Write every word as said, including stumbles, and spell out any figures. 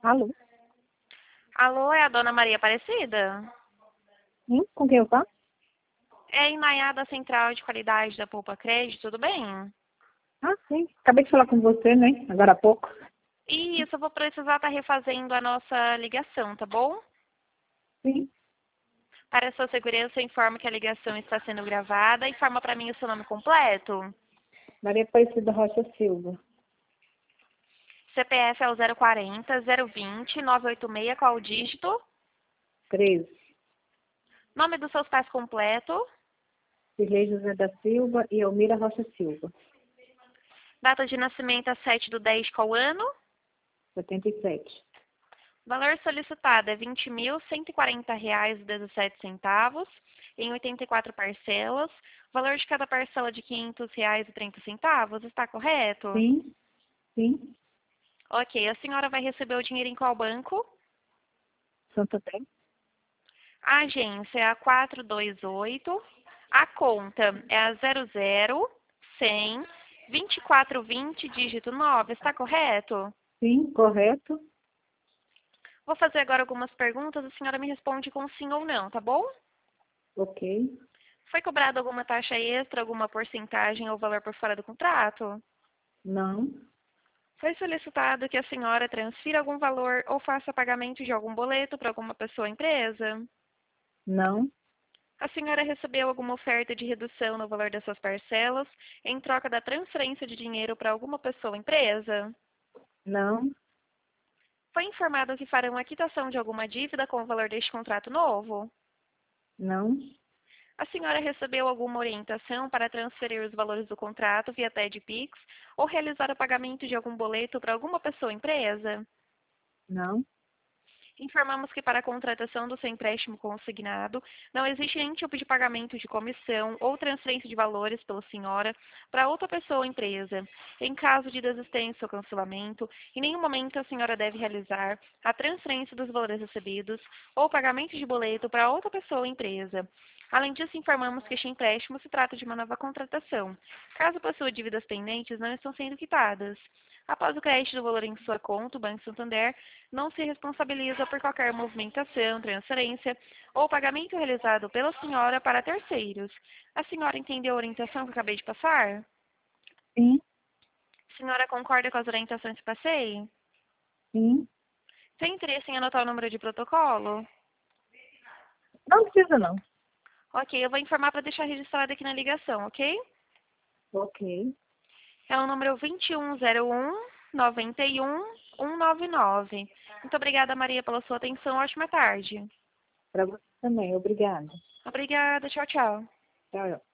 Alô? Alô, é a dona Maria Aparecida? Sim, com quem eu falo? É Inaiá da Central de Qualidade da Poupa Crédito, tudo bem? Ah, sim. Acabei de falar com você, né? Agora há pouco. Isso, eu vou precisar estar refazendo a nossa ligação, tá bom? Sim. Para a sua segurança, eu informo que a ligação está sendo gravada. Informa para mim o seu nome completo. Maria Aparecida Rocha Silva. C P F é o zero quarenta, zero vinte, novecentos e oitenta e seis, qual o dígito? treze. Nome dos seus pais completo. Cirlei José da Silva e Elmira Rocha Silva. Data de nascimento é sete do dez, qual ano? setenta e sete. Valor solicitado é vinte mil cento e quarenta reais e dezessete centavos, em oitenta e quatro parcelas. Valor de cada parcela de quinhentos reais e trinta centavos, está correto? Sim. Sim. Ok, a senhora vai receber o dinheiro em qual banco? Santander. A agência é a quatrocentos e vinte e oito, a conta é a zero zero, cem, vinte e quatro vinte, dígito nove, está correto? Sim, correto. Vou fazer agora algumas perguntas, a senhora me responde com sim ou não, tá bom? Ok. Foi cobrada alguma taxa extra, alguma porcentagem ou valor por fora do contrato? Não. Foi solicitado que a senhora transfira algum valor ou faça pagamento de algum boleto para alguma pessoa ou empresa? Não. A senhora recebeu alguma oferta de redução no valor das suas parcelas em troca da transferência de dinheiro para alguma pessoa ou empresa? Não. Foi informado que farão a quitação de alguma dívida com o valor deste contrato novo? Não. A senhora recebeu alguma orientação para transferir os valores do contrato via T E D Pix ou realizar o pagamento de algum boleto para alguma pessoa ou empresa? Não. Informamos que para a contratação do seu empréstimo consignado, não existe nenhum tipo de pagamento de comissão ou transferência de valores pela senhora para outra pessoa ou empresa. Em caso de desistência ou cancelamento, em nenhum momento a senhora deve realizar a transferência dos valores recebidos ou pagamento de boleto para outra pessoa ou empresa. Além disso, informamos que este empréstimo se trata de uma nova contratação, caso possua dívidas pendentes não estão sendo quitadas. Após o crédito do valor em sua conta, o Banco Santander não se responsabiliza por qualquer movimentação, transferência ou pagamento realizado pela senhora para terceiros. A senhora entendeu a orientação que eu acabei de passar? Sim. A senhora concorda com as orientações que passei? Sim. Tem interesse em anotar o número de protocolo? Não precisa, não. Ok, eu vou informar para deixar registrado aqui na ligação, ok? Ok. É o número vinte e um zero um, noventa e um, cento e noventa e nove. Muito obrigada, Maria, pela sua atenção. Ótima tarde. Para você também. Obrigada. Obrigada. Tchau, tchau. Tchau.